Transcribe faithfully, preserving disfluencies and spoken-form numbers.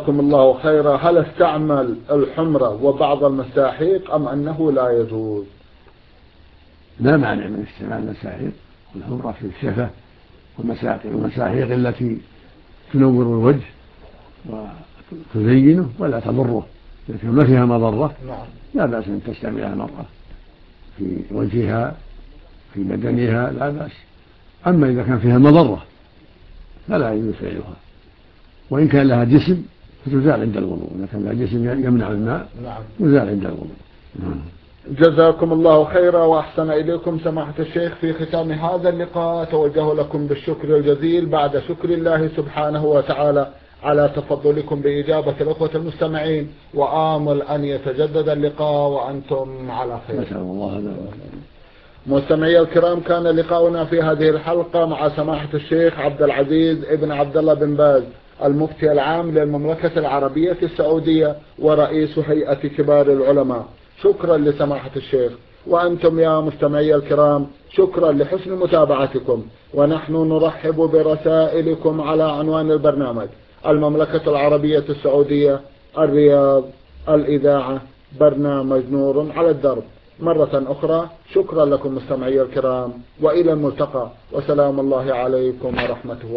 جزاكم الله خيرا. هل استعمل الحمرة وبعض المساحيق أم أنه لا يجوز؟ لا مانع من استعمال المساحيق والحمرة في الشفة والمساحيق التي تنور الوجه وتزينه ولا تضره، لكن ما فيها مضرة لا بأس أن تستعملها المرأة في وجهها في بدنها لا بأس. أما إذا كان فيها مضرة فلا يجوز فعلها، وإن كان لها جسم فتزال عند الوضوء، إذا كان لها جسم يمنع الماء تزال عند الوضوء. جزاكم الله خيرا وأحسن إليكم سماحة الشيخ. في ختام هذا اللقاء أتوجه لكم بالشكر الجزيل بعد شكر الله سبحانه وتعالى على تفضلكم بإجابة الأخوة المستمعين، وآمل أن يتجدد اللقاء وأنتم على خير. مستمعي الكرام، كان لقاؤنا في هذه الحلقة مع سماحة الشيخ عبد العزيز ابن عبد الله بن باز المفتي العام للمملكة العربية السعودية ورئيس هيئة كبار العلماء. شكرا لسماحة الشيخ. وأنتم يا مستمعي الكرام شكرا لحسن متابعتكم، ونحن نرحب برسائلكم على عنوان البرنامج: المملكة العربية السعودية، الرياض، الإذاعة، برنامج نور على الدرب. مرة أخرى شكرا لكم مستمعي الكرام، وإلى الملتقى، وسلام الله عليكم ورحمته.